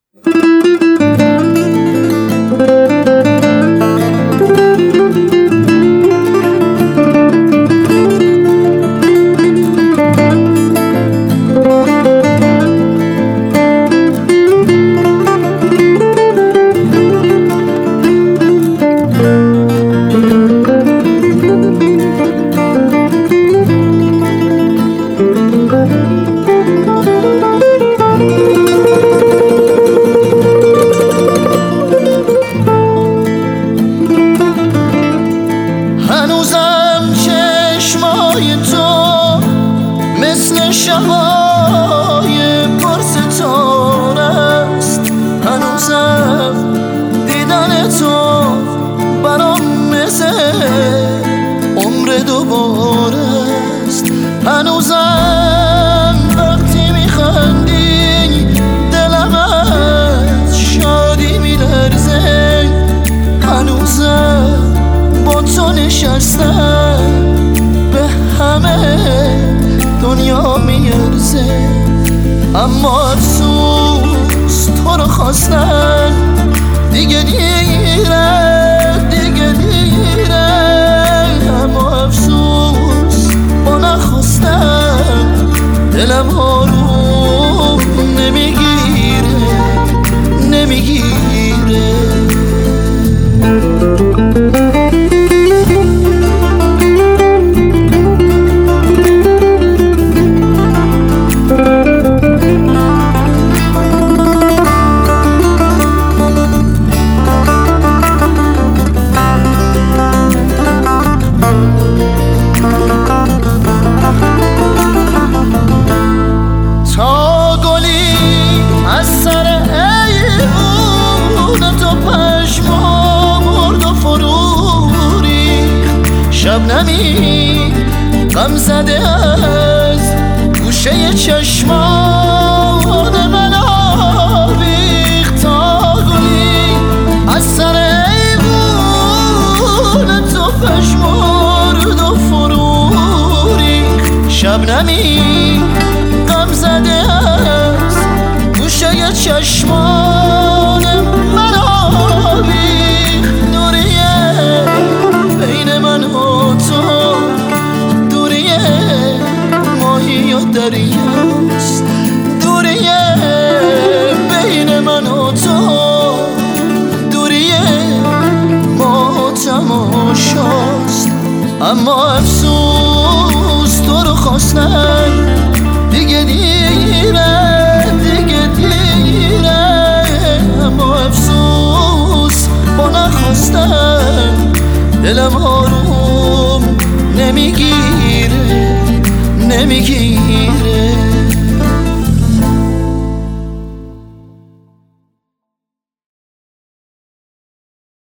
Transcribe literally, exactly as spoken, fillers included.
هنوزم چشمای تو مثل شبای پرستاره است، هنوزم دیدن تو برام مثل عمر دوباره است، هنوزم وقتی میخندی دلم از شادی میلرزه، هنوزم با تو نشستم به همه دنیا میارزه، اما افسوس تو رو خواستن دیگه دیره دیگه دیره، اما افسوس با نخواستن دلم آروم نمیگیره نمیگیره. شبنمی غم زده از گوشه چشمان من آویخت، تا گلی از سر ایوون تو پشمرد و فرو ریخت، شبنمی غم زده از گوشه چشمان من آویخت، دوریه بین من و تو دوریه ماهی و دریاست، دوریه بین من و تو دوریه ما و تماشاست، اما افسوس تو رو خواستن دیگه دیره دیگه دیره، اما افسوس با نخواستن دلم آروم نمیگیره نمیگیره.